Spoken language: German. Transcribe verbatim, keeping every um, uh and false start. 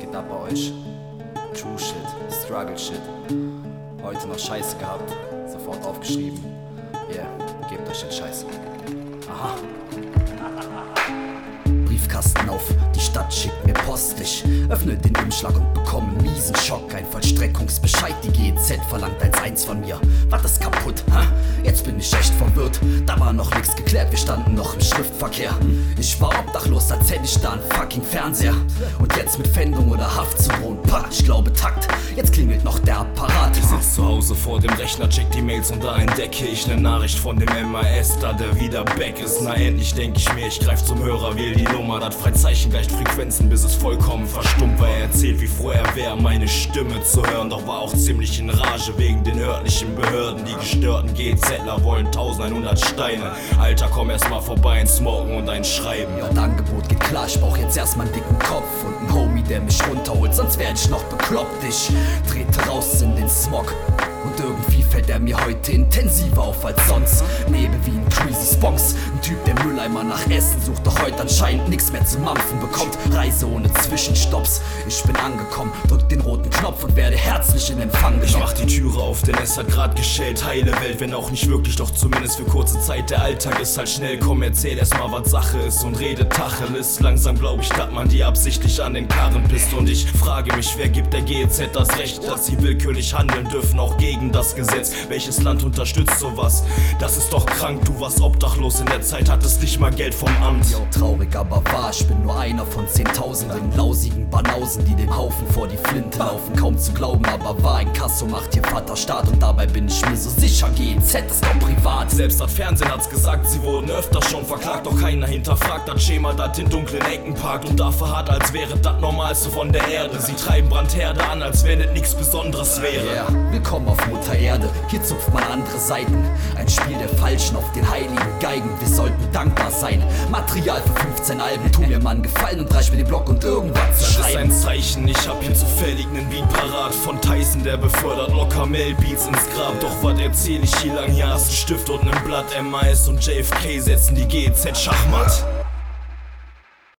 geht ab bei euch? True Shit, Struggle Shit. Heute noch Scheiße gehabt, sofort aufgeschrieben. Yeah, gebt euch den Scheiß. Aha. Briefkasten auf, die Stadt schickt mir Post. Ich öffne den Umschlag und bekomme einen miesen Schock. Ein Vollstreckungsbescheid, die G E Z verlangt eins eins von mir. War das kaputt, ha? Jetzt bin ich echt verwirrt. Da war noch nichts geklärt, wir standen noch im Schriftverkehr. Ich war obdachlos, als hätte ich da einen fucking Fernseher. Und jetzt mit Pfändung oder Haft zu wohnen. Pah, ich glaube Takt, jetzt klingelt noch der Apparat. Ich sitz zu Hause vor dem Rechner, check die Mails und da entdecke ich ne Nachricht von dem M A S, da der wieder back ist. Na endlich denk ich mir, ich greif zum Hörer, wähl die Nummer. Das Freizeichen gleicht Frequenzen, bis es vollkommen verstummt. Weil er erzählt, wie froh er wär, meine Stimme zu hören. Doch war auch ziemlich in Rage wegen den örtlichen Behörden. Die gestörten G Zler wollen eintausendeinhundert Steine. Alter, komm erst mal vorbei, ein Smoken und ein Schreiben. Ja, das Angebot geht klar, ich brauch jetzt erstmal einen dicken Kopf und einen Homie, der mich runterholt, sonst werd ich noch bekloppt. Ich trete raus in den Smog und irgendwie fällt er mir heute intensiver auf als sonst. Nebel wie ein Crazy Sponks, ein Typ, der Mülleimer nach Essen sucht, doch heute anscheinend nichts mehr zu mampfen bekommt. Reise ohne Zwischenstopps, ich bin angekommen, drück den roten Knopf und werde herzlich in Empfang genommen. Ich mach die Türe auf, denn es hat grad geschellt. Heile Welt, wenn auch nicht wirklich, doch zumindest für kurze Zeit. Der Alltag ist halt schnell, komm, erzähl erst mal, was Sache ist und rede Tacheles. Langsam glaub ich, dass man die absichtlich an den Karren pisst. Und ich frage mich, wer gibt der G E Z das Recht, dass sie willkürlich handeln dürfen, auch gegen das Gesetz? Welches Land unterstützt sowas? Das ist doch krank, du warst obdachlos in der Zeit, hattest nicht mal Geld vom Amt. Yo, traurig, aber wahr, ich bin nur einer von zehntausenden lausigen Banausen, die dem Haufen vor die Flinte laufen. Kaum zu glauben, aber wahr, ein Kasso macht hier Vaterstaat und dabei bin ich mir so sicher, G E Z ist doch privat. Selbst das Fernsehen hat's gesagt, sie wurden öfter schon verklagt, doch keiner hinterfragt das Schema, das in dunklen Ecken parkt und da verharrt, als wäre das Normalste von der Erde. Sie treiben Brandherde an, als wenn es nichts Besonderes wäre. Yeah, willkommen auf Mutter Erde, hier zupft man andere Seiten. Ein Spiel der Falschen auf den heiligen Geigen, wir sollten dankbar sein. Material für fünfzehn Alben, tu mir mal einen Gefallen und reich mir den Block und irgendwas zu Das ist schreiben. ein Zeichen, ich hab hier zufällig nen Beat parat von Tyson, der befördert locker Mel-Beats ins Grab. Doch was erzähl ich hier lang, hier hast du Stift und nen Blatt. M A S und J F K setzen die G E Z Schachmatt.